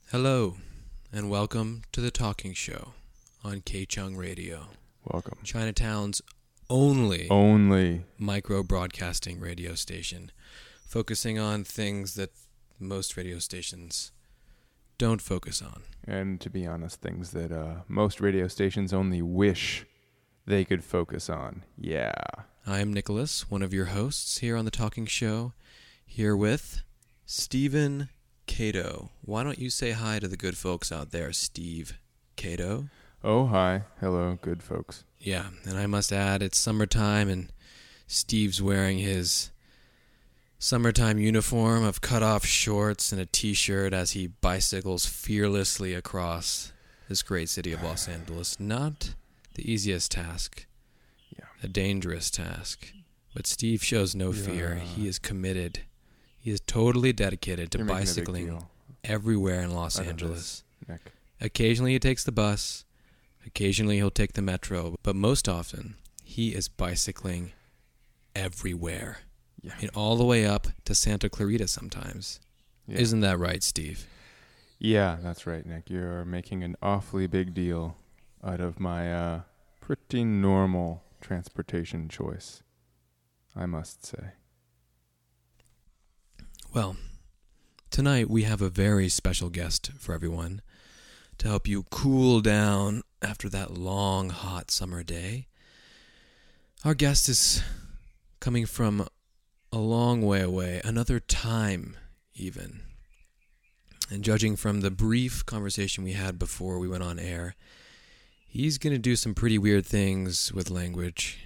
Hello, and welcome to The Talking Show on K-Chung Radio. Welcome. Chinatown's only micro-broadcasting radio station, focusing on things that most radio stations don't focus on. And to be honest, things that most radio stations only wish they could focus on. Yeah. I'm Nicholas, one of your hosts here on The Talking Show, here with Stephen Cato. Why don't you say hi to the good folks out there, Steve Cato? Oh, hi. Hello, good folks. Yeah, and I must add, it's summertime, and Steve's wearing his summertime uniform of cut-off shorts and a t-shirt as he bicycles fearlessly across this great city of Los Angeles. Not the easiest task. Yeah. A dangerous task. But Steve shows no fear. He is committed. He is totally dedicated to bicycling everywhere in Los Angeles. Occasionally he takes the bus. Occasionally he'll take the metro. But most often, he is bicycling everywhere. Yeah. I mean, all the way up to Santa Clarita sometimes. Yeah. Isn't that right, Steve? Yeah, that's right, Nick. You're making an awfully big deal out of my pretty normal transportation choice, I must say. Well, tonight we have a very special guest for everyone to help you cool down after that long, hot summer day. Our guest is coming from a long way away, another time even. And judging from the brief conversation we had before we went on air, he's going to do some pretty weird things with language.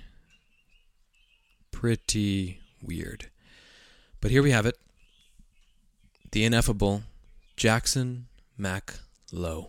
Pretty weird. But here we have it. The ineffable Jackson Mac Lowe.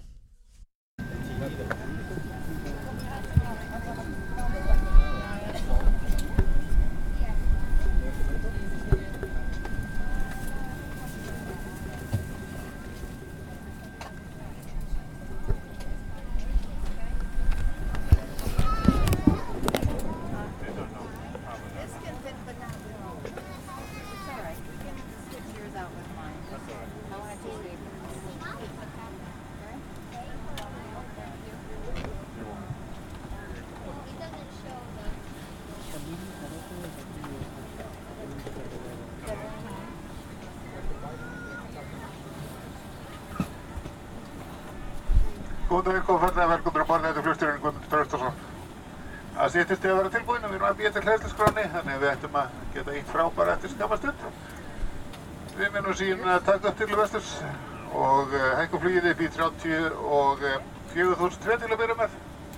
Góðan dag og fallega velkomnir á borð þetta flugstjórinn Guðmundur Þorsteinsson. Það styttist í að vera tilbúin og við erum að bíða til hleðsluskránni, þannig við ættum að geta ítt frá bara eftir skamma stund. Við munum síðan að taka upp til vesturs og hækkum flugið upp í 30 og 4.003 til að byrja með.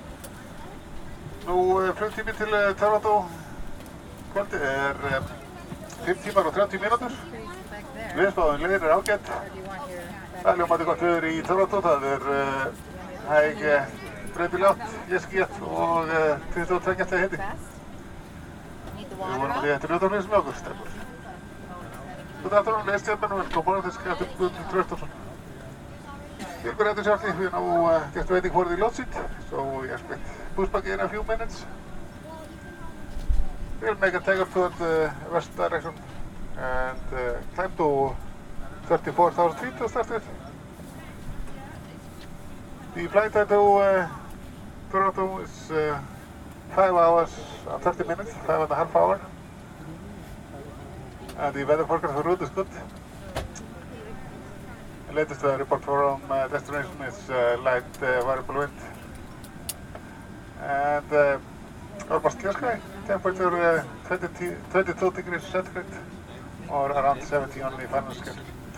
Nú flugtími til Toronto kvöldi 5 tímar og 30 mínútur. Viðspáin leiðin ágætt. Það ljómandi gott veður í Toronto, það hæg breytilátt, skýjað og 22 hiti. Við vonum að þetta njóta með okkur, stefnur. Good afternoon, ladies and gentlemen, welcome aboard this Captain Guðmundur Þorsteinsson. We'll be ready shortly. We are now just waiting for the load seat, so we expect pushback in a few minutes. We'll make a takeoff toward the west direction and climb to 34,000 feet to start with. The flight time to Toronto is 5 hours and 30 minutes, 5.5 hours. And the weather forecast for route is good. The latest report from destination is light variable wind. And almost clear sky, temperature 22 degrees centigrade or around 70 on the final scale.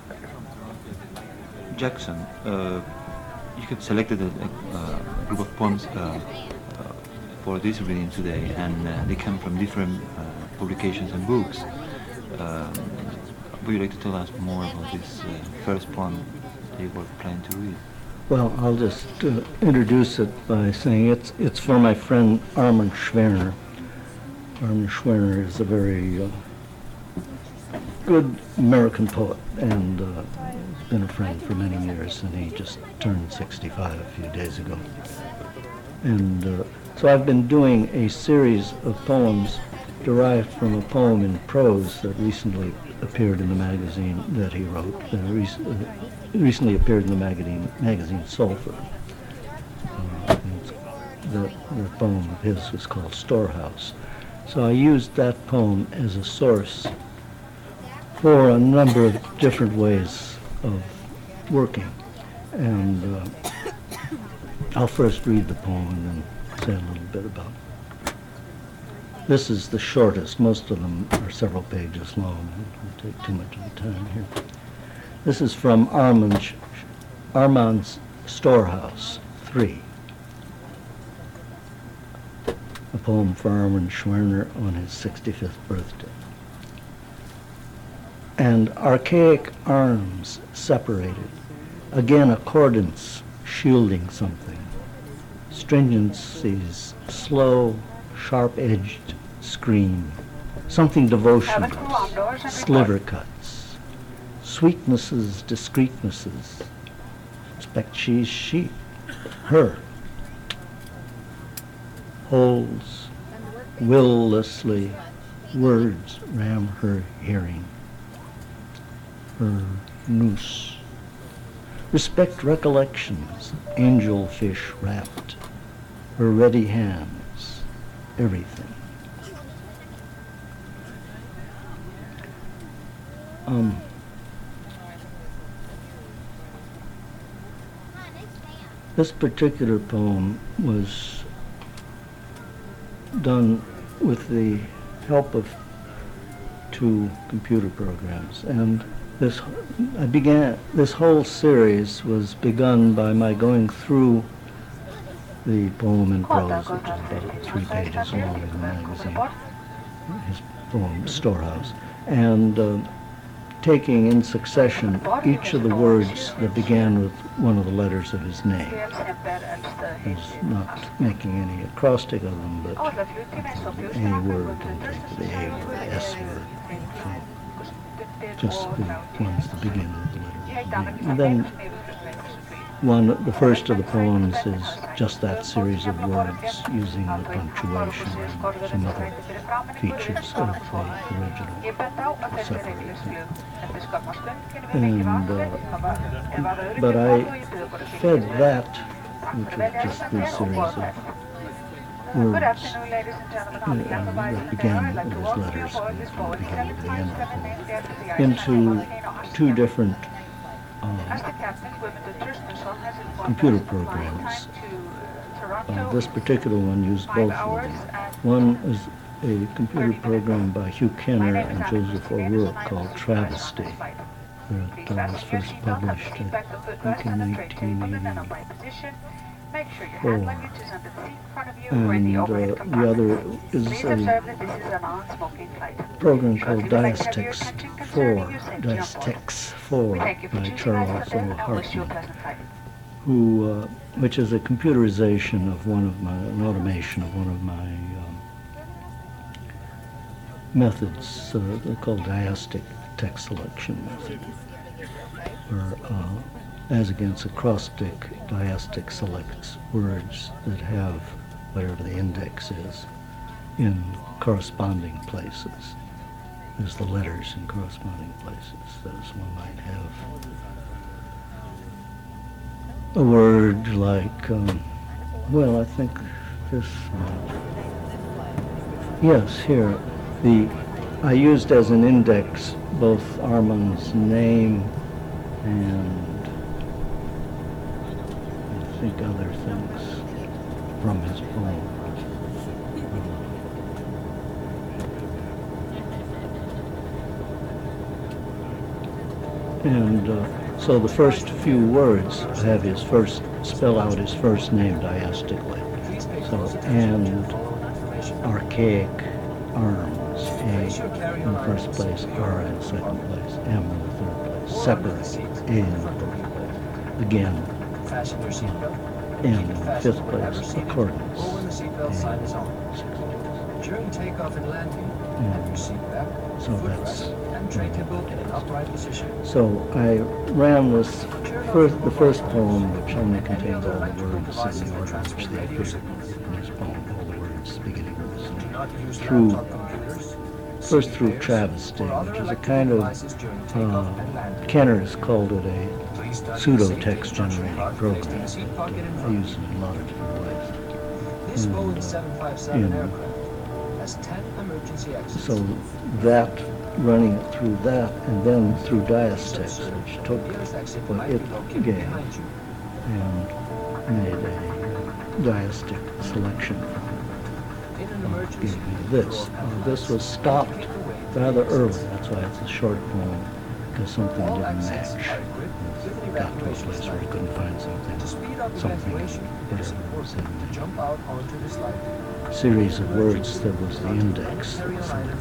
Jackson, you have selected a group of poems for this reading today, and they come from different publications and books. Would you like to tell us more about this first poem that you were planning to read? Well, I'll just introduce it by saying it's for my friend Armin Schwerner. Armin Schwerner is a very good American poet, and he's been a friend for many years, and he just turned 65 a few days ago. And so I've been doing a series of poems derived from a poem in prose that recently appeared in the magazine that he wrote. Recently appeared in the magazine Sulphur. The poem of his was called Storehouse. So I used that poem as a source for a number of different ways of working. And I'll first read the poem and then say a little bit about it. This is the shortest. Most of them are several pages long. It won't take too much of the time here. This is from Armand's Storehouse 3. A poem for Armand Schwerner on his 65th birthday. And archaic arms separated, again accordance shielding something, stringency's slow, sharp-edged scream, something devotional, sliver cuts, sweetnesses, discreetnesses, expect she's she, her, holds, will-lessly, words ram her hearing, her noose. Respect recollections, angelfish wrapped, her ready hands, everything. This particular poem was done with the help of 2 computer programs, and this whole series was begun by my going through the poem in prose, which is about 3 pages long in the magazine, his poem Storehouse, and taking in succession each of the words that began with one of the letters of his name. He's not making any acrostic of them, but any word can take the A word, the S word, just the ones that begin with the letter of his name. And then the first of the poems is just that series of words using the punctuation and some other features of the original separately. But I fed that, which was just this series of words that began with his letters from the beginning to the end of the poem, into 2 different computer programs. This particular one used both of them. One is a computer program by Hugh Kenner and Joseph O'Rourke called Travesty. It was first published, I think, in 1984. And the other is a program called Diastex 4 by Charles O. Hartman, which is a computerization of an automation of one of my methods called diastic text selection method, where as against acrostic, diastic selects words that have whatever the index is in corresponding places. There's the letters in corresponding places. As one might have a word like, well, I think this one. Yes, here. I used as an index both Armand's name and I think other things from his poem. And so the first few words have spell out his first name diastically. So, and archaic arms, A in the first place, R in the second place, M in the third place, separate, A in the fourth place. Again, M in the fifth place, accordance, During takeoff and landing, have your seat back, so that's and tray table in an upright position. So I ran this the first poem, which only contains all the words in the order in which they appear in this poem, all the words beginning with this name, through first through travesty, which is a kind of, Kenner's called it a pseudo-text generating program. I use it in a lot of different ways. This Boeing 757 aircraft has 10 emergency exits. So that, running it through that, and then through Diastex, which took what it gave and made a Diastic selection from it. Gave me this. This was stopped rather early. That's why it's a short poem, because something didn't match. It got to a place where I couldn't find something, whatever was in the series of words that was the index. That I couldn't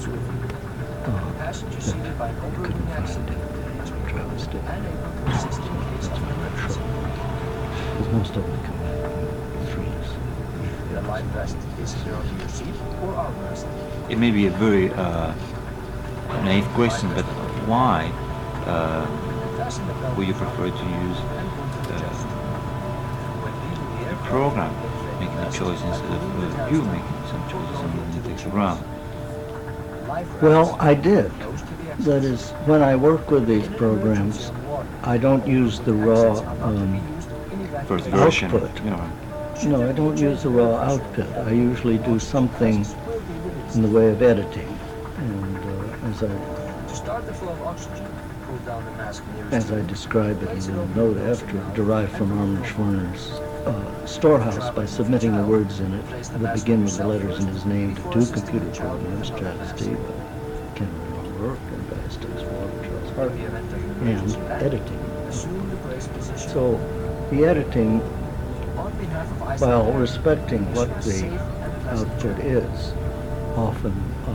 find it. Travesty. That's why I got trouble. Because most of them come out in threes. The life vest is here on your seat or armrest. It may be a very naive question, but why would you prefer to use a program making a choice instead of you making some choices and then it takes a round? Well, I did. That is, when I work with these programs, I don't use the raw First version. output. You know. No, I don't use the raw output. I usually do something in the way of editing. And To start the flow of oxygen, pull down the mask as I describe it in the note after, derived from Armin Schwerner's storehouse by submitting the words in it that begin with the letters in his name to two computer programs, Travesty, Kenner and O'Rourke, and Diastex for Charles Hartley, and editing. So the editing, while respecting what the output is, often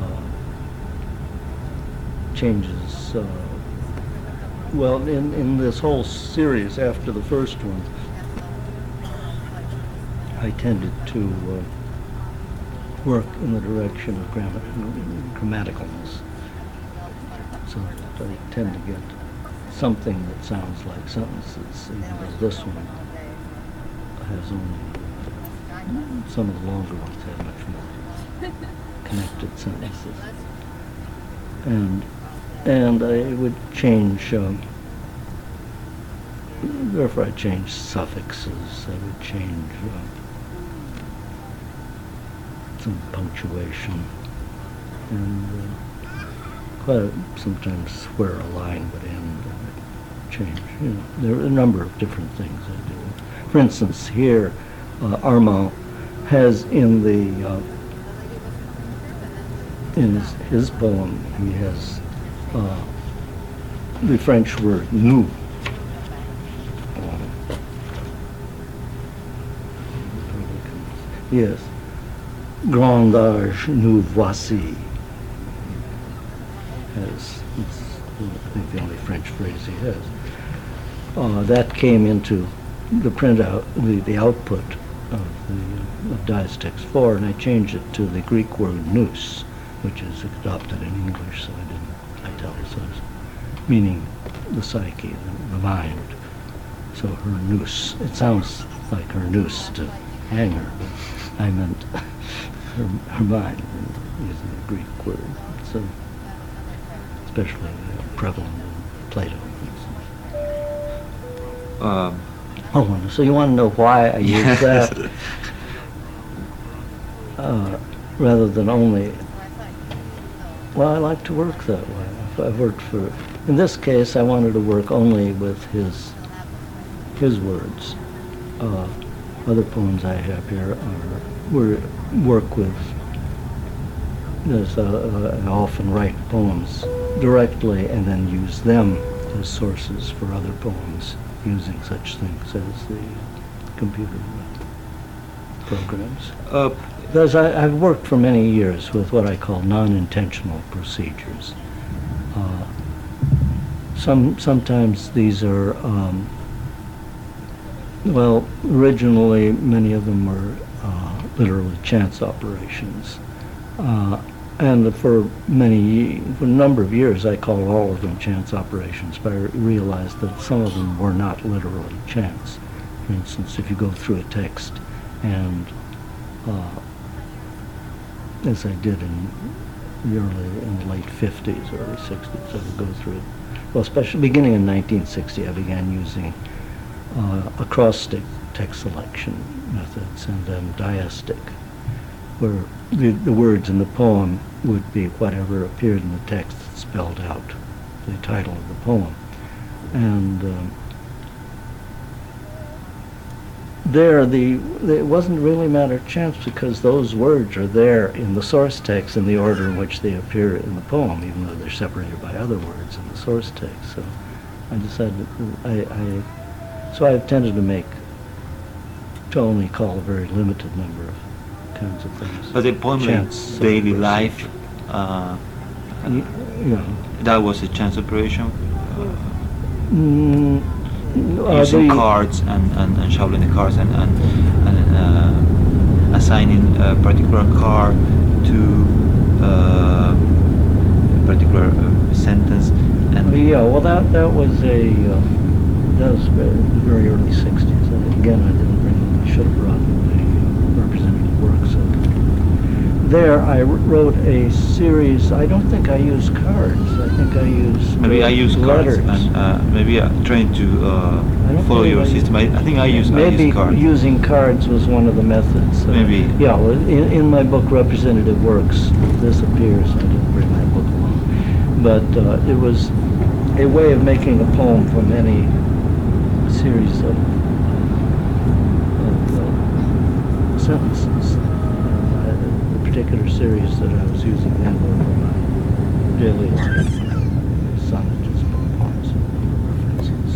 changes. Well, in this whole series after the first one, I tended to work in the direction of grammaticalness. So I tend to get something that sounds like sentences, even though this one has only, some of the longer ones have much more connected sentences. And I would change, therefore I change suffixes, I would change some punctuation, and sometimes where a line would end, I would change. You know, there are a number of different things I do. For instance, here, Armand has in his poem, he has the French word nous. Yes. Grand âge, nous voici. It's, I think, the only French phrase he has. That came into the printout, the output of Diastex 4, and I changed it to the Greek word nous, which is adopted in English, so I didn't italicize, meaning the psyche, the mind. So her nous. It sounds like her noose to hang her, but I meant her mind, using the Greek word. So, especially prevalent in Plato. So you want to know why I use that rather than only? Well, I like to work that way. I've worked for. In this case, I wanted to work only with his words. Other poems I have here work with. I often write poems directly and then use them as sources for other poems, using such things as the computer programs. Because I've worked for many years with what I call non-intentional procedures. Sometimes these are, well, originally many of them were literally chance operations. And for a number of years, I called all of them chance operations, but I realized that some of them were not literally chance. For instance, if you go through a text and, as I did in the late 50s, early 60s. I would go through, well, especially beginning in 1960, I began using acrostic text selection methods and then diastic, where the words in the poem would be whatever appeared in the text that spelled out the title of the poem. And it wasn't really a matter of chance, because those words are there in the source text in the order in which they appear in the poem, even though they're separated by other words in the source text. So I decided, so I've tended to only call a very limited number of kinds of things. But the poem like Daily Life, that was a chance operation? Using cards and shuffling the cards and assigning a particular card to a particular sentence. And well, that was very early 60s. Again, I should have brought the representative works. There, I wrote a series. I don't think I use cards. I think I use letters. Cards, and maybe I'm trying to follow your system. I think I use cards. Maybe using cards was one of the methods. Maybe. Yeah, well, in my book, Representative Works, this appears. I didn't bring my book along. But it was a way of making a poem from any series of sentences. Particular series that I was using then were for my daily life, sonnages, poems, and references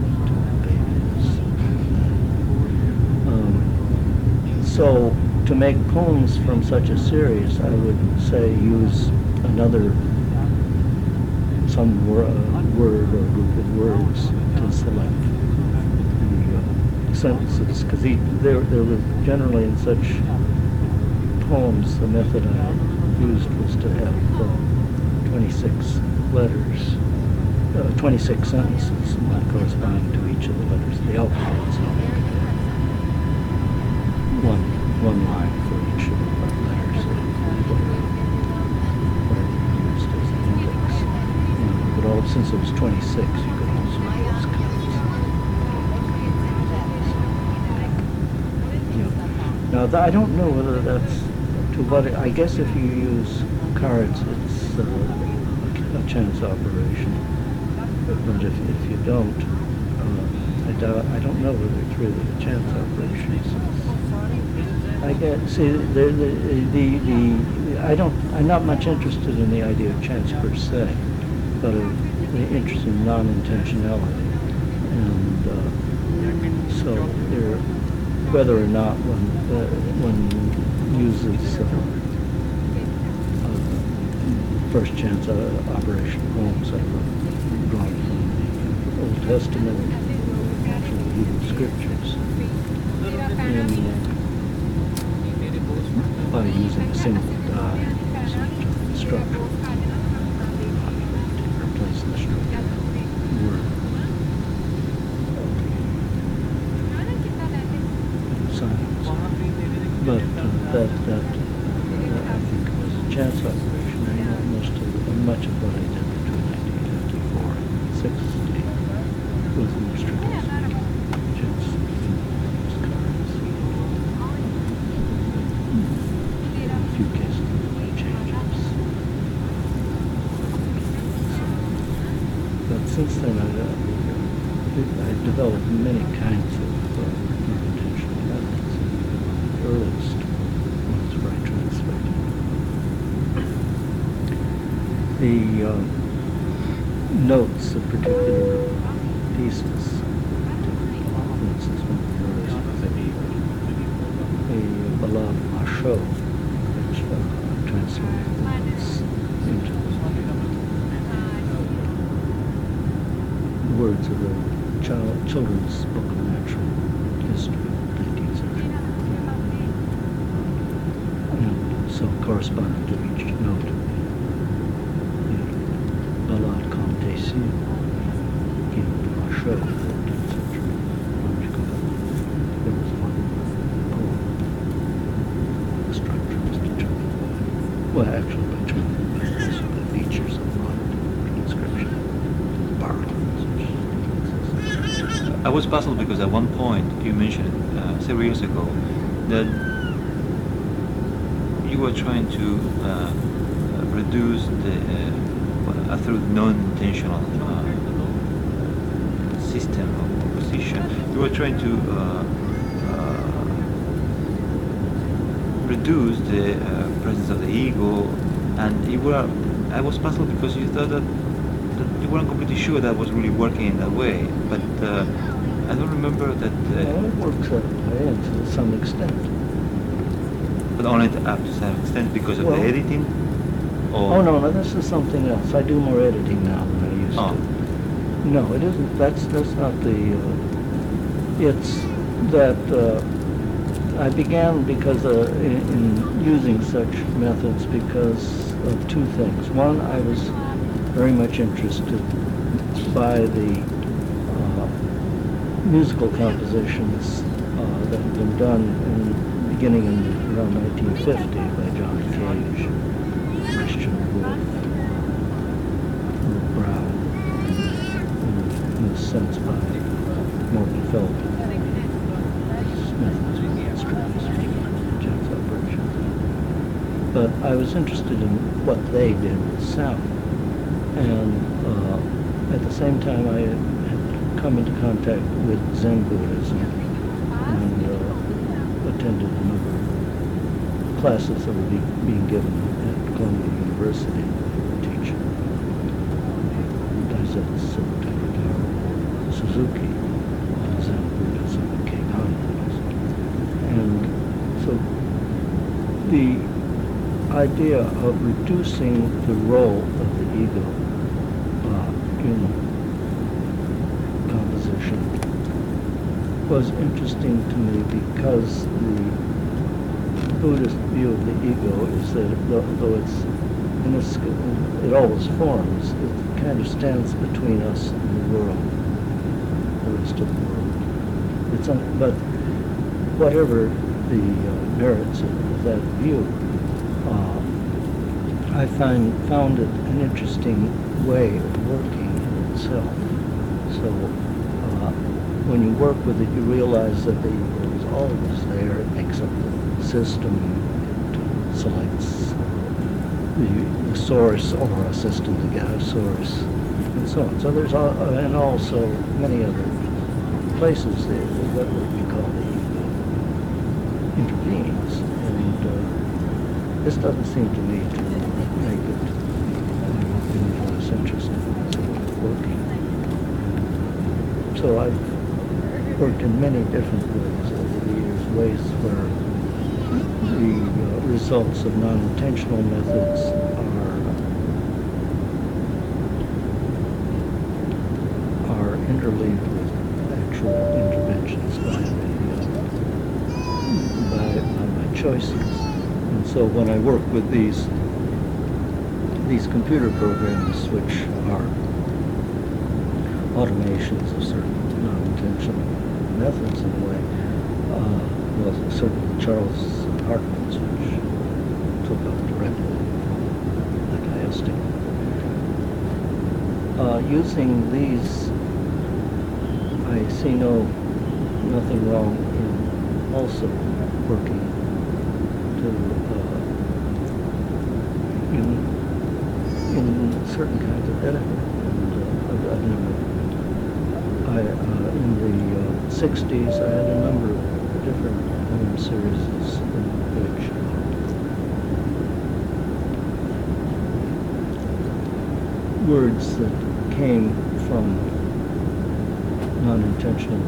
to babies. So to make poems from such a series, I would say use some word or group of words to select the sentences, because they were generally in such poems. The method I used was to have 26 letters, 26 sentences, corresponding to each of the letters of the alphabet. So one line for each of the letters of whatever you used as an index. But since it was 26, you could also use cards. Now, I don't know whether that's but I guess if you use cards, it's a chance operation. But if you don't, I don't know whether it's really a chance operation. I guess I'm not much interested in the idea of chance per se, but the interest in non-intentionality, and so whether or not one uses first chance operation poems I've drawn from the Old Testament, actually the Hebrew Scriptures, by using a single die as a structure to replace the structure word. But that I think was a chance operation, and much of what I did between 1954 and 60 was more strictly speaking chance cards. In a few cases, changes. But since then, I've developed many kinds of intentional methods. The earliest ones where I translated. The notes of particular pieces, for instance, one of the earliest was a Ballad Machot, which translated the notes into the words of the children's book of natural history, 19th century. And so corresponding to each note of the Ballade Comtesse, given to Machot, 14th century, there was one poem. The structure was determined by, well, actually by Turner. I was puzzled because at one point you mentioned several years ago that you were trying to reduce the through non-intentional system of composition. You were trying to reduce the presence of the ego, and I was puzzled because you thought that you weren't completely sure that was really working in that way. But I don't remember that. Well, it works that way to some extent. But only up to some extent because of the editing. Or Oh no, this is something else. I do more editing now than I used to. No, it isn't. That's not the. It's that I began because in using such methods because of two things. One, I was very much interested by the musical compositions that had been done beginning in around 1950 by John Cage, Christian Wolff, Brown, in a sense by Morton Feldman. But I was interested in what they did with sound. And at the same time, I had come into contact with Zen Buddhism and attended a number of classes that were being given at Columbia University teaching Daisetsu Takataro Suzuki on Zen Buddhism and Keigan Buddhism. And so the idea of reducing the role of the ego in composition was interesting to me because the Buddhist view of the ego is that though it's it always forms, it kind of stands between us and the world, the rest of the world. But whatever the merits of that view, I found it an interesting way of working in itself. So when you work with it, you realize that the ego is always there. It makes up the system. It selects the source or a system to get a source, and so on. So there's and also many other places that what we call the ego intervenes, and this doesn't seem to me to make it any less interesting as a way of working. So I've worked in many different ways over the years, ways where the results of non-intentional methods are interleaved with actual interventions by my choices. And so when I work with these computer programs, which are automations of certain non-intentional methods in a way, well, certainly Charles Hartman's, which took up directly the chiastic. Using these, I see nothing wrong in also working to in certain kinds of editing. And in the 60s, I had a number of different poem series in which words that came from non-intentional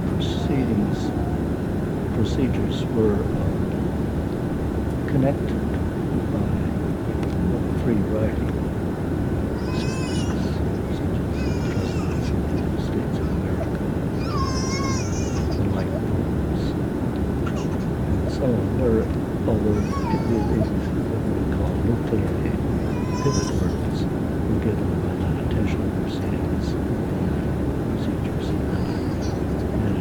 procedures were connected by free writing services, such as the United States of America, the light poems, and so on, where, although these what we call nuclear pivot words were given by non-intentional procedures, and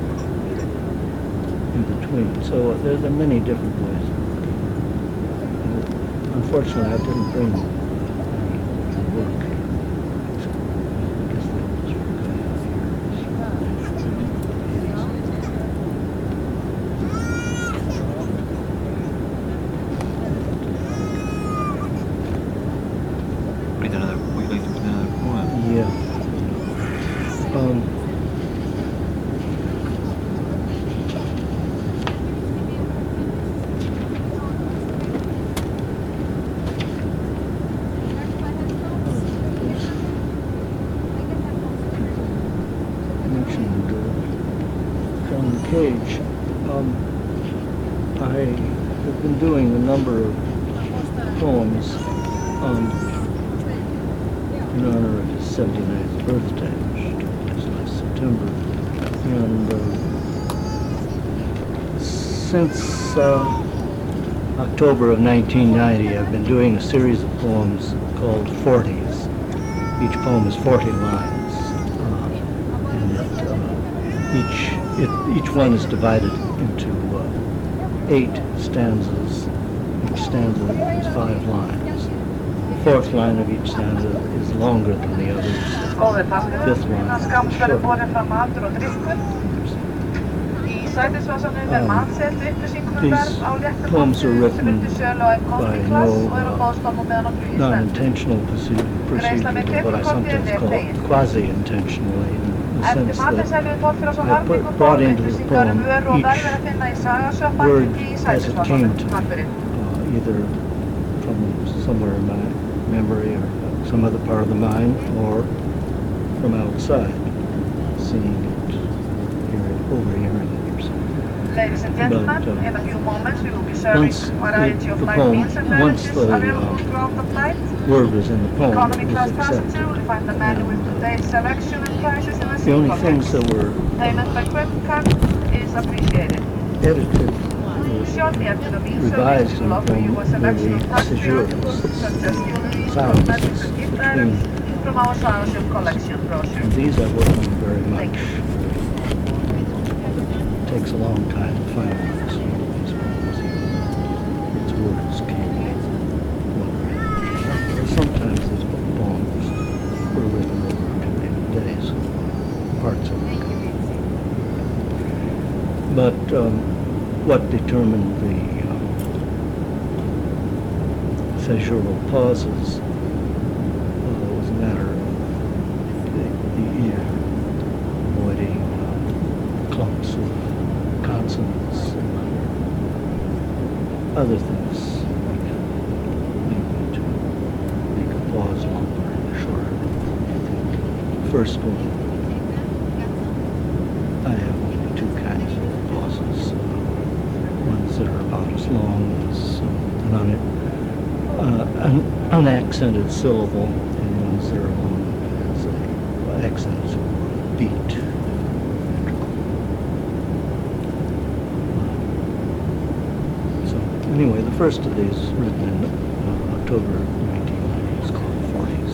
in between. So there are many different ways of working. Unfortunately, I didn't bring any work. I guess they all just forgot out here. and John Cage. I have been doing a number of poems in honor of his 79th birthday, which took place last September. And since October of 1990, I've been doing a series of poems called 40s. Each poem is 40 lines, and each one is divided into 8 stanzas. Each stanza is 5 lines. The 4th line of each stanza is longer than the others. The 5th line is shorter. These poems are written by no non-intentional procedure, but what I sometimes call quasi-intentionally, in the sense that I brought into the poem each word as it came to me, either from somewhere in my memory or some other part of the mind, or from outside, seeing it, overhearing it. Ladies and gentlemen, in a few moments we will be serving a variety of light meals and beverages available throughout the flight. Word was in the poem. Economy class passenger will find the menu with today's selection and prices in the The only things that were payment by credit card is appreciated. edited, Shortly after the meal revised service in will the offer you a poem, selection of maybe tax-free articles Séjour, such as jewelry, silence cosmetics, and gift items between. from our Scholarship Collection brochure. And these I work on very much. Thank you. It takes a long time to finalize some of these poems. Its words came well. Sometimes these poems were written over 2 days, parts of them. But what determined the caesural pauses was a matter of the ear, avoiding clumps of consonants and other things lead me to make a pause longer and shorter. First one, I have only 2 kinds of pauses. Ones that are about as long as an unaccented syllable, and ones that are long as an accented beat. So anyway, the first of these, written in October 1990, is called 40s.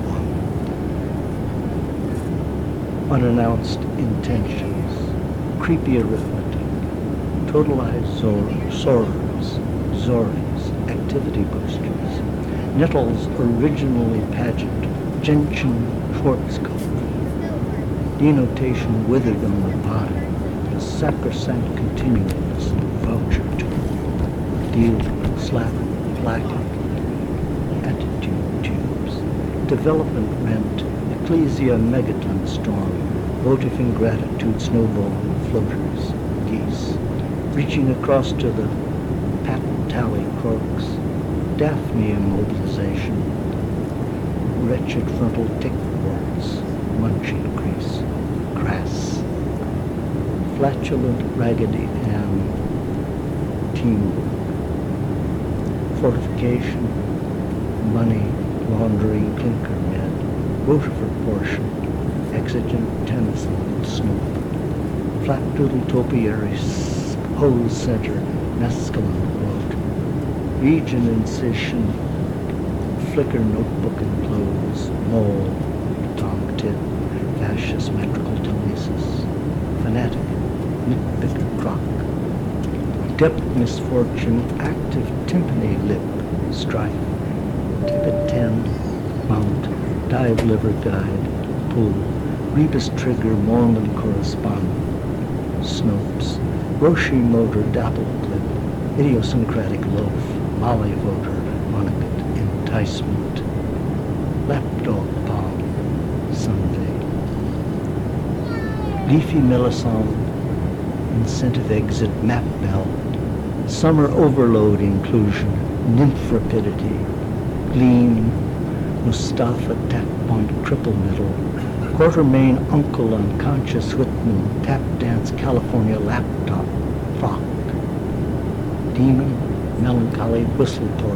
Unannounced intentions, creepy arithmetic, totalized sorors, zoris, activity boosters, nettles originally pageant, gentian Schwarzkopf, denotation withered on the vine, the sacrosanct continuance voucher to, deal, slap, blacking, attitude tubes, development rent, ecclesia megaton storm, votive ingratitude snowball floaters, geese, reaching across to the patent tally crooks, Daphne immobilization, wretched frontal tick warts, munching crease, crass, flatulent raggedy Ann, teamwork, fortification, money, laundering clinker med, Rochefort portion, exigent Tennyson, Snoop, flat doodle topiary, hose center, mescaline quote, region incision, flicker notebook and clothes, mole, tongue tip, fascist metrical telesis, fanatic, nitpicker crock, depth misfortune, active tympany lip, strife, tippet 10, mount, dive liver guide, pull, rebus trigger, Mormon correspondent, Snopes, Roshi motor, dapple clip, idiosyncratic loaf, Molly voter, monocut, enticement, lapdog palm, Sunday, leafy melisande, incentive exit, map bell, summer overload inclusion, nymph rapidity, gleam, Mustafa tack point, triple middle, quarter main uncle unconscious with Whitman, tap dance, California, laptop, frock, demon, melancholy, whistle pork,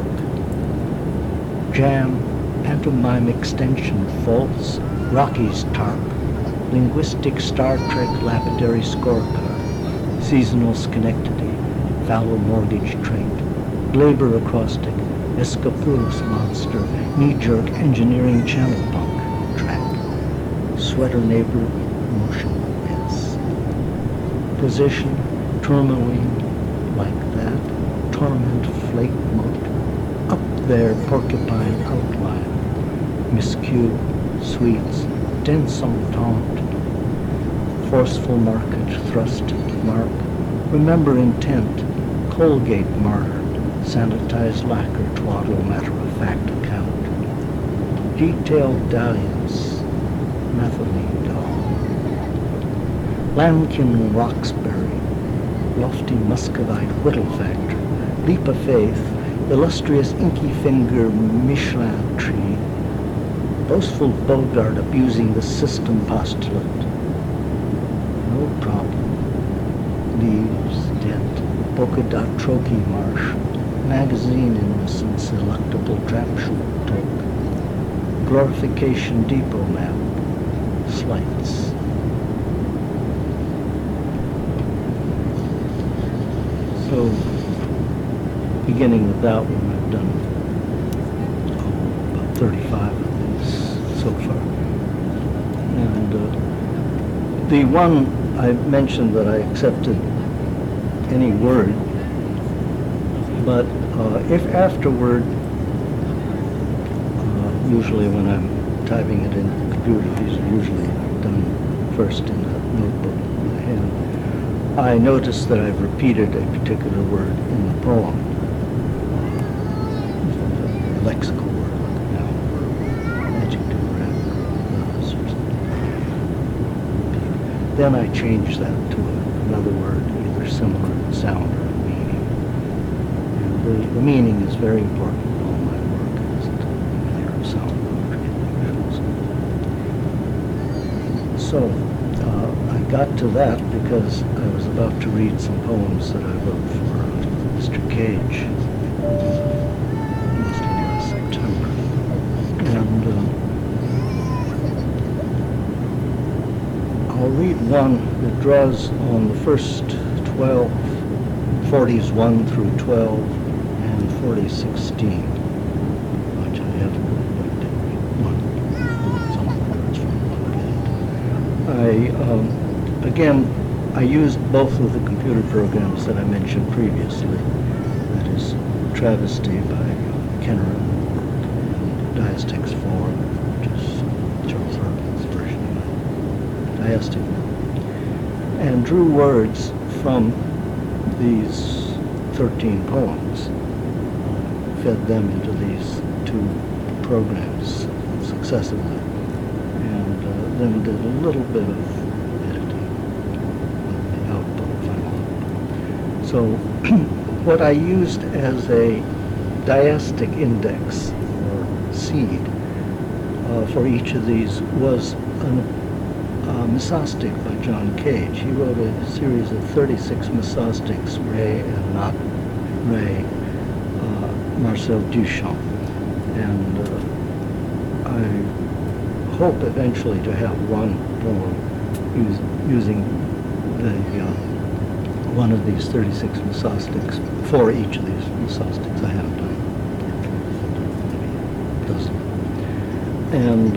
jam, pantomime extension, false, Rocky's tarp, linguistic Star Trek lapidary scorecard, seasonal Schenectady, fallow mortgage trait, labor acrostic, Escapulus monster, knee-jerk engineering channel punk track, sweater neighbor, motion S. Position, tourmaline, like that, torment, flake moat, up there, porcupine outline, miscue, sweets, dense entente, forceful market, thrust, mark, remember intent, Colgate martyr, sanitized lacquer, twaddle, matter-of-fact account, detailed dalliance, methylene doll, lambkin Roxbury, lofty Muscovite whittle factor, leap of faith, illustrious inky finger Michelin tree, boastful Bogart abusing the system postulate, no problem, leaves, dent, polka dot trochee marsh, magazine innocence, electable trapshoot toke, glorification depot map, slights. So, beginning with that one, I've done about 35 of these so far. And the one I mentioned that I accepted any word, but if afterward, usually when I'm typing it in the computer, these are usually done first in a notebook with a hand, I notice that I've repeated a particular word in the poem, a lexical word, like a noun, verb, adjective, or adverb, or something. Then I change that to another word, either similar in sound or in meaning. And the meaning is very important in all my work. It isn't a matter of sound or visuals. So I got to that because I was about to read some poems that I wrote for Mr. Cage, mostly last September. And I'll read one that draws on the first 12, 40s 1 through 12, and 40s 16, which I haven't really looked at. Some of the words from one bit. Again, I used both of the computer programs that I mentioned previously. That is Travesty by Kenner and Diastics 4, which is Charles Hartman's version of Diastic, and drew words from these 13 poems, fed them into these two programs successively, and then did a little bit of So what I used as a diastic index or seed for each of these was a Misostic by John Cage. He wrote a series of 36 Misostics, Ray and not Ray, Marcel Duchamp. And I hope eventually to have one poem using the one of these 36 Misostics for each of these Misostics. I haven't done maybe a dozen. And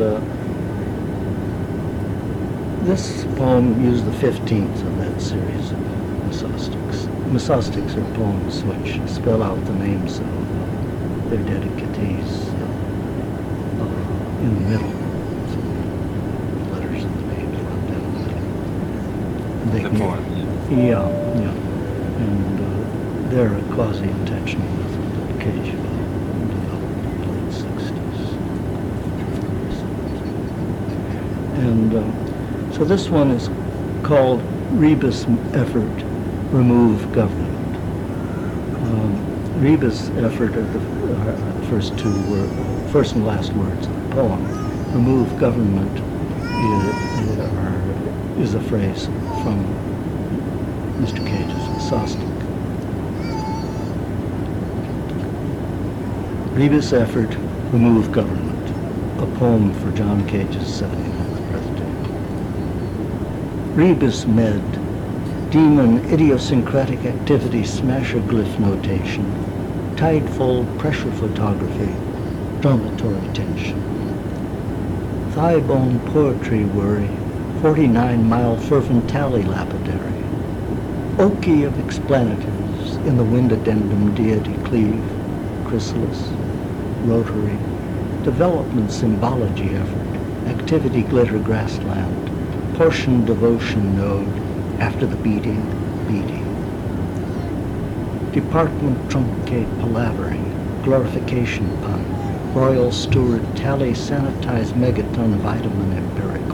this poem used the 15th of that series of Misostics. Misostics are poems which spell out the names of their dedicatees in the middle. So the letters of the names run down the middle. The poem. Yeah. And they're a quasi-intentional method that Cage developed in the late 60s. And so this one is called Rebus Effort, Remove Government. Rebus Effort are the first first and last words of the poem. Remove Government is a phrase from Mr. Cage's Sostek. Rebus' Effort, Remove Government, a poem for John Cage's 79th birthday. Rebus Med, Demon Idiosyncratic Activity Smasher Glyph Notation, Tideful Pressure Photography, Dormitory Tension. Thigh-bone Poetry Worry, 49-mile Fervent Tally Lapidary. Oki of Explanatives in the Wind Addendum Deity Cleave, Chrysalis, Rotary, Development Symbology Effort, Activity Glitter Grassland, Portion Devotion Node, After the Beating, Beating. Department Truncate Palavering, Glorification Pun, Royal Steward Tally Sanitized Megaton Vitamin Empirical.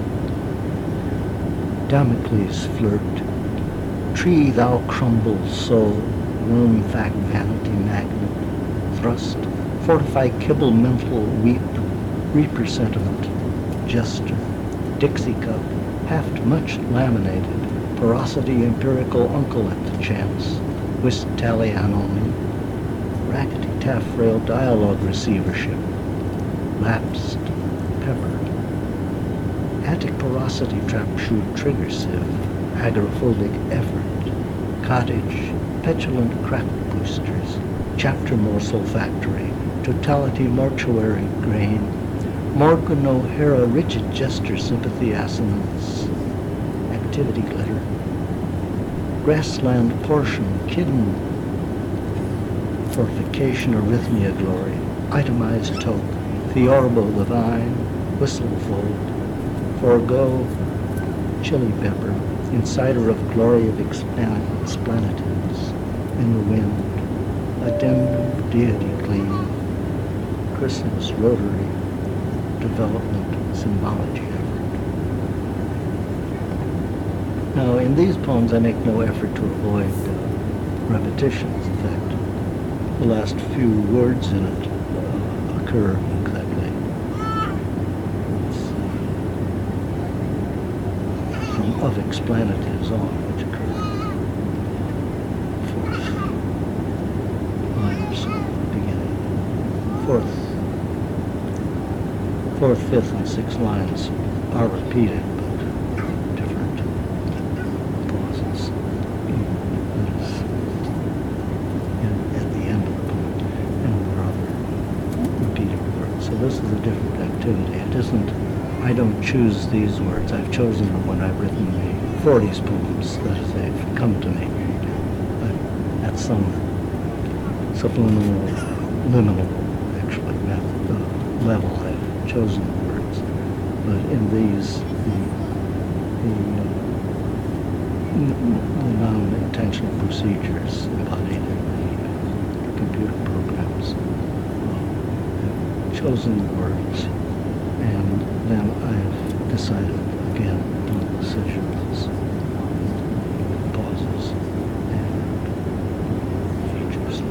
Damocles Flirt, Tree Thou Crumble Soul, Worm Fact Vanity Magnet, Thrust, Fortify Kibble Mental Weep, Reaper Sentiment, Jester, Dixie Cup, Haft Much Laminated, Porosity Empirical Uncle at the Chance, Whist Tally Anomy, Rackety Taffrail Dialogue Receivership, Lapsed, Pepper, Attic Porosity Trap Shoot Trigger Sieve, Agoraphobic Effort, Cottage, Petulant Crack Boosters, Chapter Morsel Factory, Totality Mortuary Grain, Morgan O'Hara Rigid Jester Sympathy Assonance, Activity Glitter, Grassland Portion Kidden Fortification Arrhythmia Glory, Itemized Toke, Theorbo Divine, Whistlefold, Forego, Chili Pepper, Insider of Glory of Explanatives, In the Wind, Addendum Deity Clean, Christmas Rotary, Development Symbology Effort. Now, in these poems, I make no effort to avoid repetitions. In fact, the last few words in it occur exactly from of explanatives on, which occur fourth line or so, beginning. Fourth, fifth, and sixth lines are repeated, but different pauses. At the end of the poem, and there are other repeated words. So this is a different activity. It isn't, I don't choose these words. I've chosen them when I've written the 40s poems, that is, they've come to me. But at some subliminal, liminal, actually, level, I've chosen the words. But in these, the non-intentional procedures embodied in the computer programs have chosen the words, and then I've decided again on decisions, pauses, and features,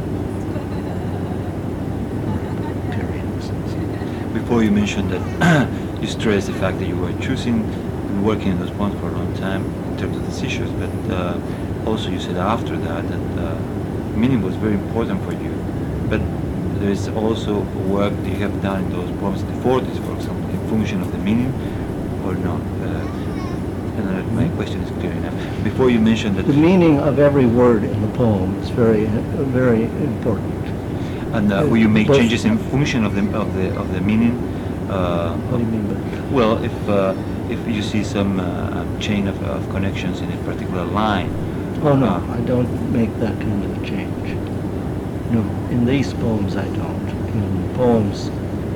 periods. Before you mentioned that you stressed the fact that you were choosing and working in those poems for a long time in terms of decisions, but also you said after that meaning was very important for you. But there is also work that you have done in those poems in the 40s, for example, in function of the meaning, or not? I don't know if my question is clear enough. Before you mentioned that the meaning of every word in the poem is very, very important. And will you make changes in function of the meaning? What do you mean by that? Well, if you see some chain of connections in a particular line. Oh no, I don't make that kind of a change. No, in these poems I don't. In poems,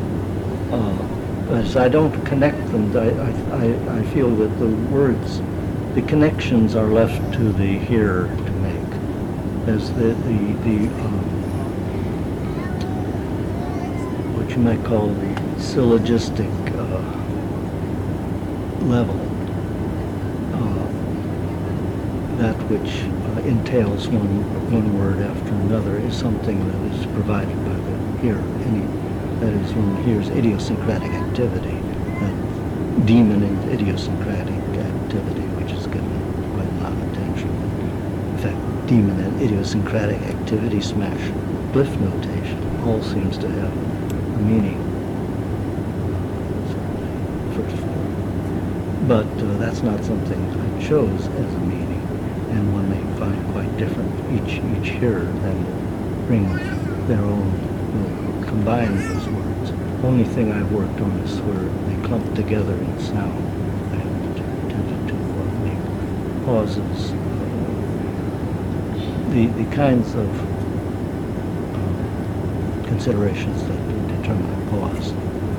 as I don't connect them, I feel that the words, the connections are left to the hearer to make. As the what you might call the syllogistic level, that which entails one word after another is something that is provided by the hearer. That is, when he hears idiosyncratic activity, that demon idiosyncratic activity, which is given by the demon and idiosyncratic activity smash, glyph notation, all seems to have a meaning. First four. But that's not something I chose as a meaning, and one may find quite different. Each hearer then bring their own, will combine those words. Only thing I've worked on is where they clump together in sound. I have attempted to make pauses, the kinds of considerations that determine a pause.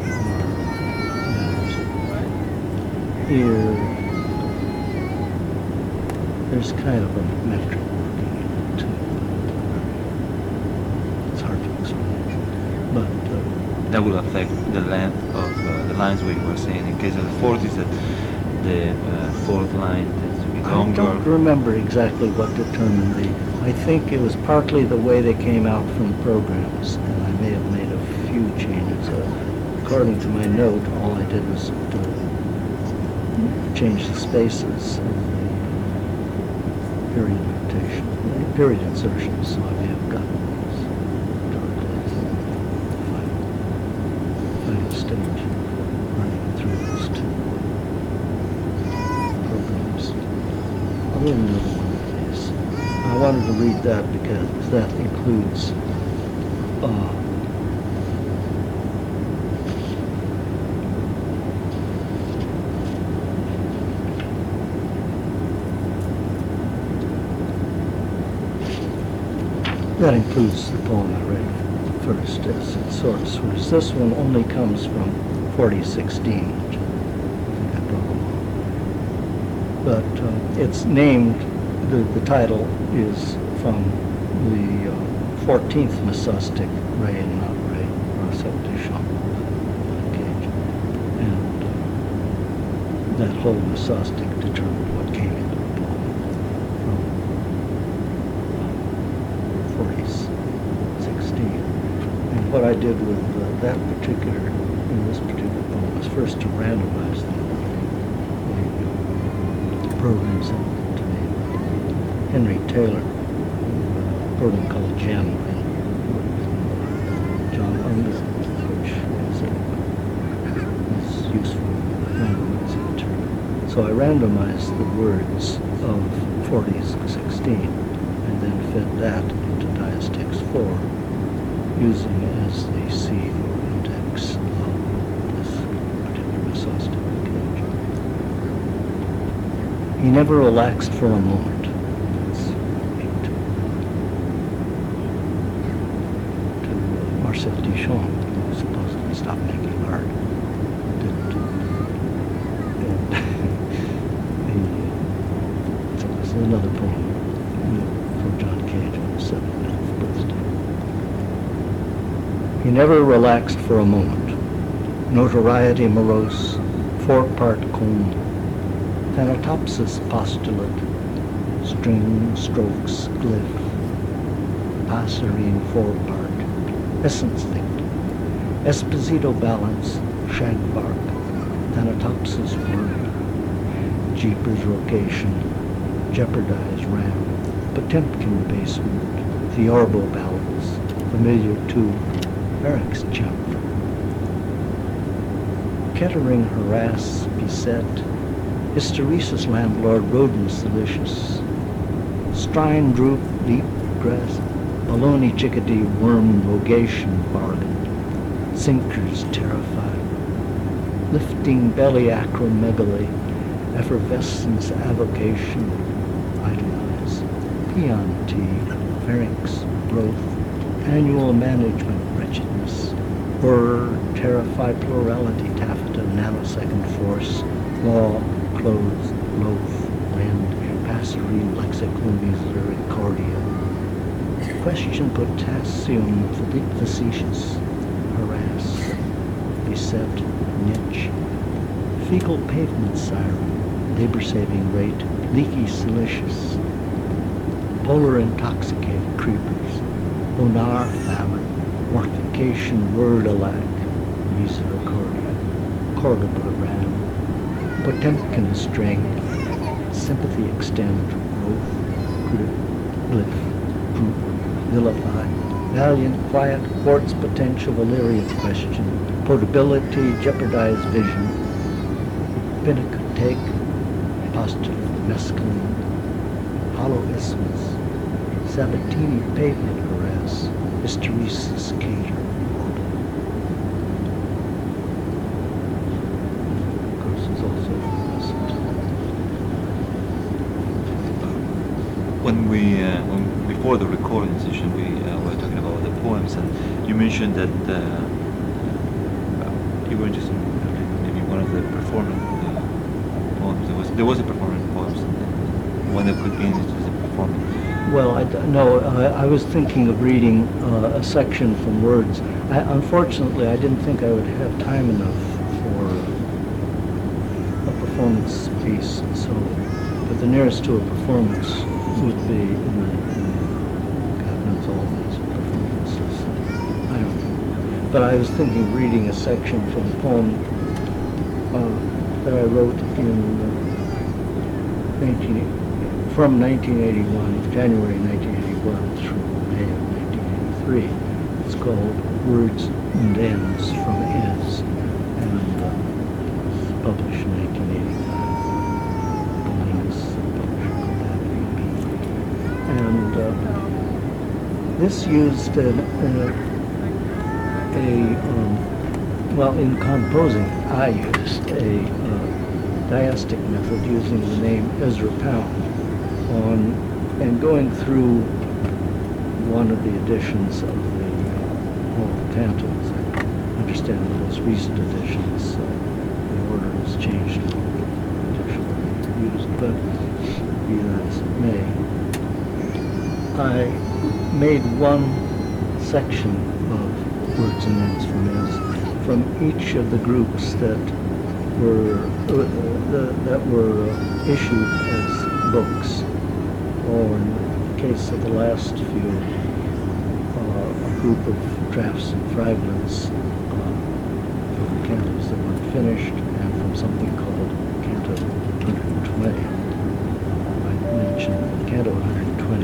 Here, there's kind of a metric working in it too. It's hard to explain, but that will affect the length of the lines we were saying. In case of the fourth, is that the fourth line tends to be longer. I don't remember exactly what determined the. I think it was partly the way they came out from programs, and I may have made a few changes. According to my note, all I did was to change the spaces of the period notation, period insertions, so I may have gotten those directly from the final stage running through those two programs. I'll read another one of these. I wanted to read that because that includes that includes the poem I read first as its source, whereas this one only comes from 4016, which I think I brought along. But it's named, the title is from the 14th Mesostic, Ray and not Ray, Marcel Duchamp, Cage. And that whole Mesostic determined what came into the poem from 4016. And what I did with in this particular poem was first to randomize the programs to me. Henry Taylor, a program called Gem, and John Under, which is useful randomizing term. So I randomized the words of 4016 and then fed that into Diastex 4, using as the seed or index of this particular Mesostic cage. He never relaxed for a moment. Marcel Duchamp, who supposedly stopped making art, didn't. And so this is another poem from John Cage on his 75th birthday. He never relaxed for a moment. Notoriety morose, four-part comb, Thanatopsis postulate, string strokes glyph, passerine four-part, essence linked, Esposito balance, shag bark, Thanatopsis word, Jeepers rocation, jeopardize ram, Potemkin basement, Theorbo balance, familiar to Eric's chamfer. Kettering harass, beset, hysteresis landlord rodents delicious, strine droop, leap, grass, baloney chickadee worm rogation bargain, sinkers terrified, lifting belly acromegaly, effervescence avocation, idolize, peon tea, pharynx, growth, annual management wretchedness, horror, terrify plurality, taffeta, nanosecond force, law, clothes, loaf, wind, passery, lexical misericordia, question potassium, facetious, harass, beset, niche, fecal pavement siren, labor-saving rate, leaky silicious, polar intoxicated creepers, bonar famine, mortification, word alack, misericordia, Cordoba ram, Potemkin string, sympathy extend, growth, grip, glyph, droop, vilify, valiant, quiet, quartz, potential, valerian question, potability, jeopardized vision, pinnacle, postulate, mescaline, hollow isthmus, Sabatini pavement harass, hysteresis, cater, of course, is also present. Before the recording session, we were talking about the poems, and you mentioned that you were just maybe one of the performing poems. There was a performing poems, one that could be in it was a performing. Well, I was thinking of reading a section from Words. Unfortunately, I didn't think I would have time enough for a performance piece, so, but the nearest to a performance would be God knows all these performances. I don't know. But I was thinking of reading a section from a poem that I wrote from 1981, January 1981 through May of 1983. It's called Words and Ends from Is, and it's published in 1985. And this used well, in composing, I used a diastic method using the name Ezra Pound and going through one of the editions of all the cantos. I understand the most recent editions, the order has changed from the edition used, but be that as it may. I made one section of Words and Ends from each of the groups that were issued as books, or in the case of the last few, a group of drafts and fragments from cantos that weren't finished, and from something called Canto 120. I mentioned Canto 120.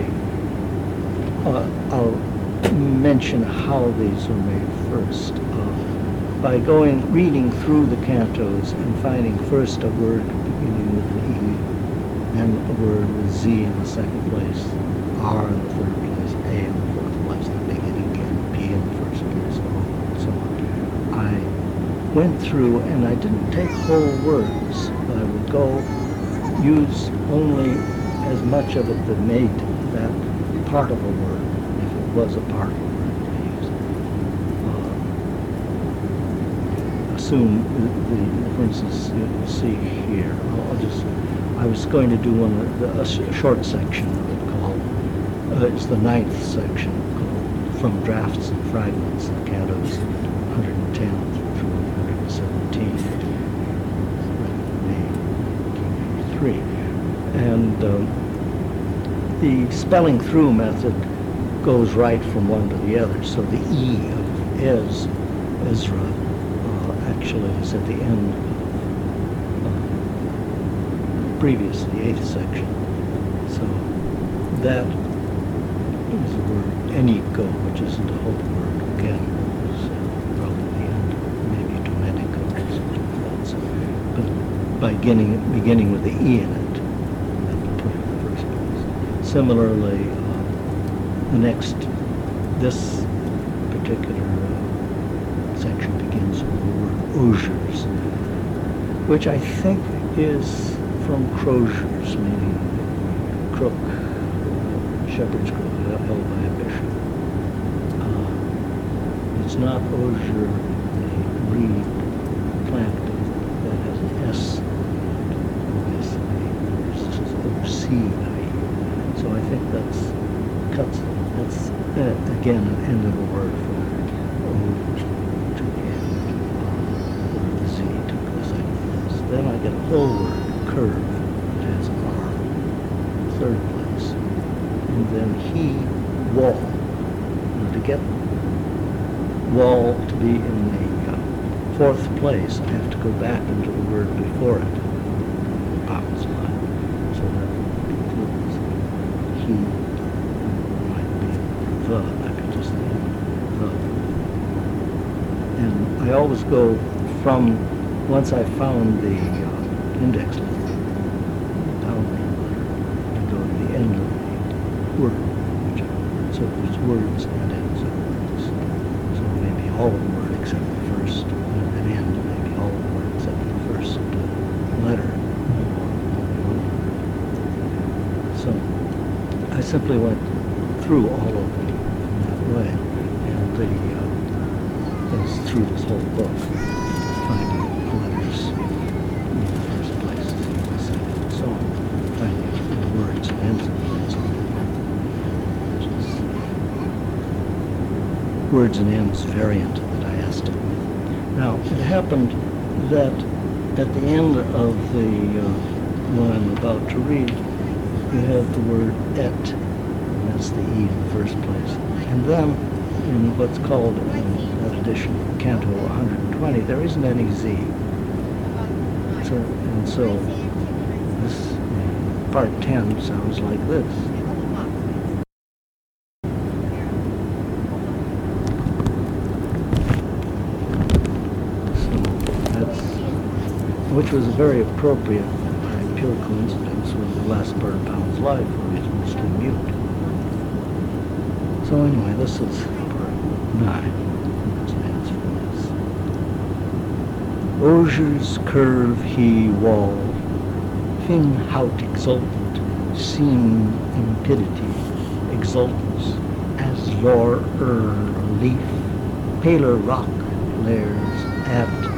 I'll mention how these were made first. By reading through the cantos and finding first a word beginning with the E, then a word with Z in the second place, R in the third place, A in the fourth place, the beginning again, P in the first place, and so on. I went through and I didn't take whole words, but I would go use only as much of it that made that part of a word, if it was a part of a word to use. Assume for instance, you'll see here, I was going to do a short section of it called, it's the 9th section, called From Drafts and Fragments, the cantos 110 through 117, May 1983. And the spelling through method goes right from one to the other, so the E of Ezra actually is at the end of previous, the 8th section. So that is the word Enico, which isn't a whole word again. It's probably the end, maybe Domenico or something like that. So, but by beginning with the E in it, that would put it in the first place. Similarly, this particular section begins with the word osiers, which I think is from crosiers, meaning crook, shepherd's crook, held by a bishop. It's not osier, the reed plant that has an S, this is O-C-I-E. So I think that's again an end of a word from O to end, where the Z took the second place. Then I get a whole word, curve, that has R in the third place. And then wall. And to get wall to be in the 4th place, I have to go back into the word before it, vowels line. So that includes he, the, I could just the. And I always go from, once I found the index letter, down and go to the end of the word, so there's words and ends of words. So maybe all of the word except the first, and an end, maybe all of the word except the first letter. So I simply went through all of them in that way, and as through this whole book, finding letters in the first place, in the second, and so on, finding the words and ends of words, words and ends variant that I asked him. Now, it happened that at the end of the one I'm about to read, you have the word et, and that's the E in the first place. And then, in what's called, in that edition, Canto 120, there isn't any Z. So this part 10 sounds like this. Which was very appropriate by pure coincidence with the last part of Pound's life, where he's mostly mute. So anyway, this is part 9. Osiers curve he wall, fin hout exultant, seem impidity, exultance, as lore leaf, paler rock lares at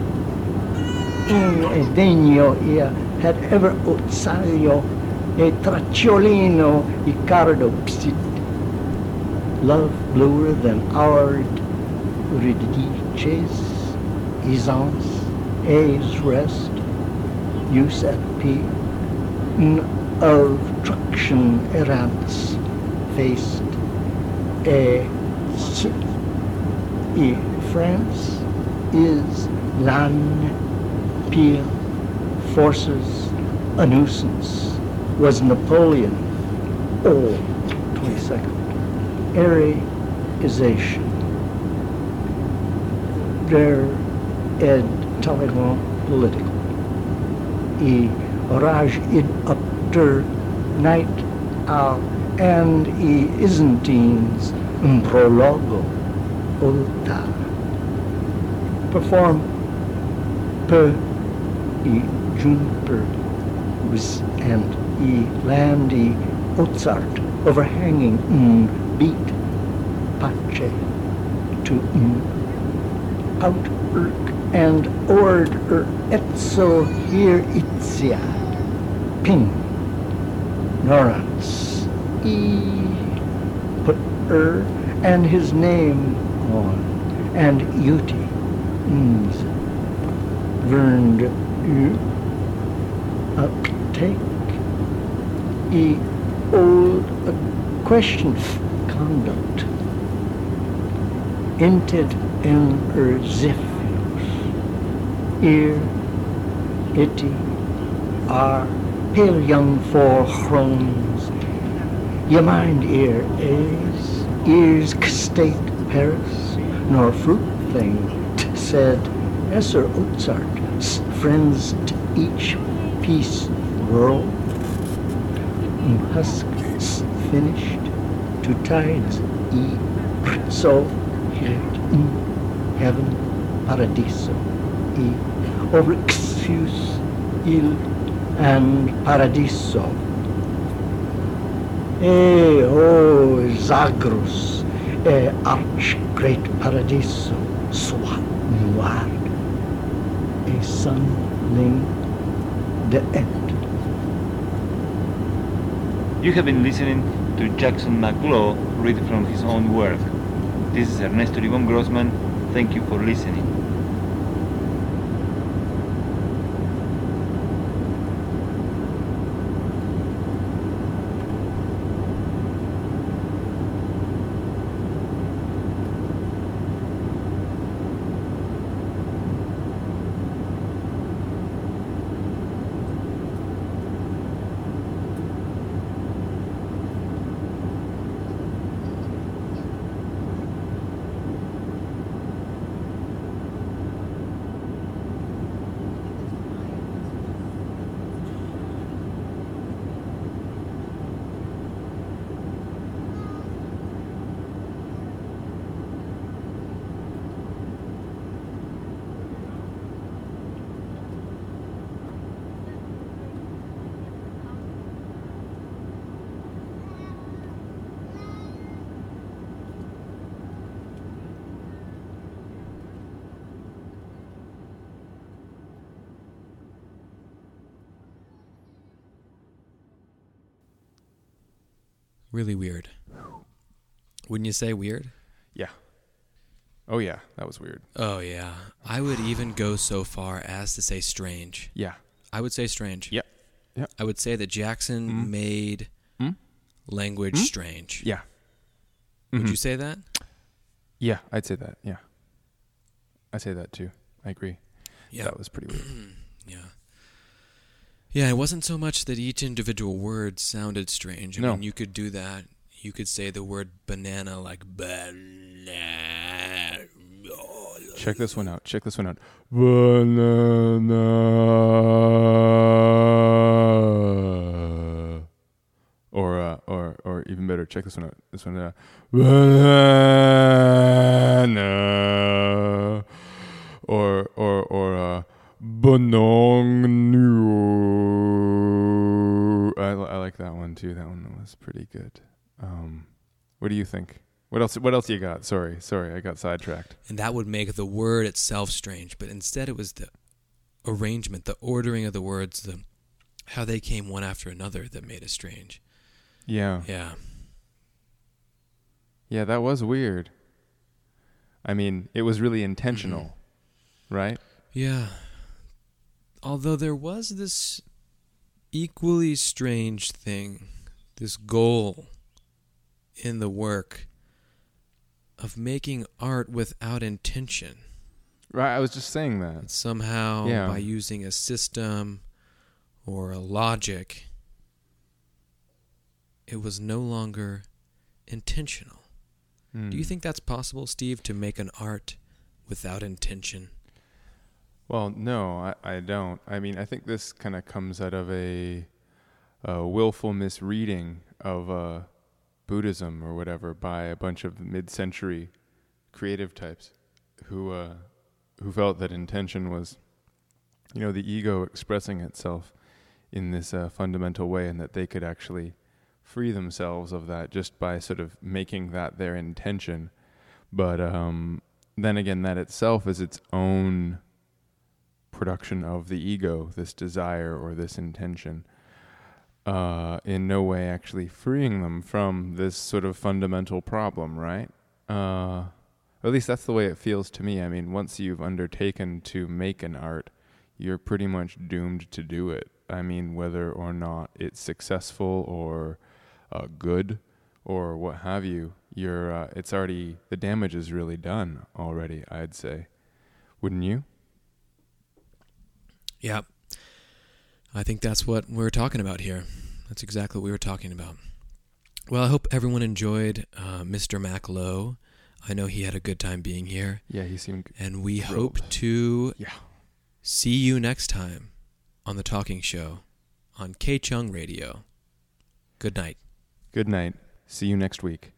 in degno ia had ever Ozzaio e Tracciolino Icardo psit. Love bluer than our Ridices, Isance, A's rest, use at P, of truction errants, faced, France is lan Pia, forces, a nuisance, was Napoleon, all 22nd, Aerization, der ed Talleyrand political, orage id upter night al and Isentines prologo ulta, perform per juniper and land Ozart overhanging beat pace to out and ord etso here itzia ping norance put and his name on and uti verned uptake old question conduct inted in ziphius iti are pale young four chrones your mind ears state Paris nor fruit thing said Esser Ozart friends to each piece world husk finished to tides so heaven paradiso Oryxius il and paradiso Zagros arch great paradiso swat noir a sun ling the end. You have been listening to Jackson McLaw read from his own work. This is Ernesto Ribon Grossman. Thank you for listening. Really weird. Wouldn't you say weird? Yeah. Oh, yeah. That was weird. Oh, yeah. I would even go so far as to say strange. Yeah. I would say strange. Yep. Yep. I would say that Jackson made language strange. Yeah. Would you say that? Yeah, I'd say that. Yeah. I say that too. I agree. Yeah. That was pretty weird. Yeah. Yeah, it wasn't so much that each individual word sounded strange. I mean, you could do that. You could say the word banana like banana. Check this one out. Banana. Or even better, check this one out. This one, banana. Or banong. I like that one too. That one was pretty good. What do you think? What else you got? Sorry, I got sidetracked. And that would make the word itself strange, but instead it was the arrangement, the ordering of the words, how they came one after another that made it strange. Yeah. Yeah. Yeah, that was weird. I mean, it was really intentional, right? Yeah. Although there was this equally strange thing, this goal in the work of making art without intention. Right, I was just saying that. Somehow, by using a system or a logic, it was no longer intentional. Do you think that's possible, Steve, to make an art without intention? Well, no, I don't. I mean, I think this kind of comes out of a willful misreading of Buddhism or whatever by a bunch of mid-century creative types who felt that intention was, the ego expressing itself in this fundamental way, and that they could actually free themselves of that just by sort of making that their intention. But then again, that itself is its own production of the ego, this desire or this intention, in no way actually freeing them from this sort of fundamental problem, right? Or at least that's the way it feels to me. I mean, once you've undertaken to make an art, you're pretty much doomed to do it. I mean, whether or not it's successful or good or what have you, it's already, the damage is really done already, I'd say. Wouldn't you? Yeah. I think that's what we're talking about here. That's exactly what we were talking about. Well, I hope everyone enjoyed Mr. Mac Lowe. I know he had a good time being here. Yeah, he seemed And we thrilled. hope to see you next time on The Talking Show on K-Chung Radio. Good night. Good night. See you next week.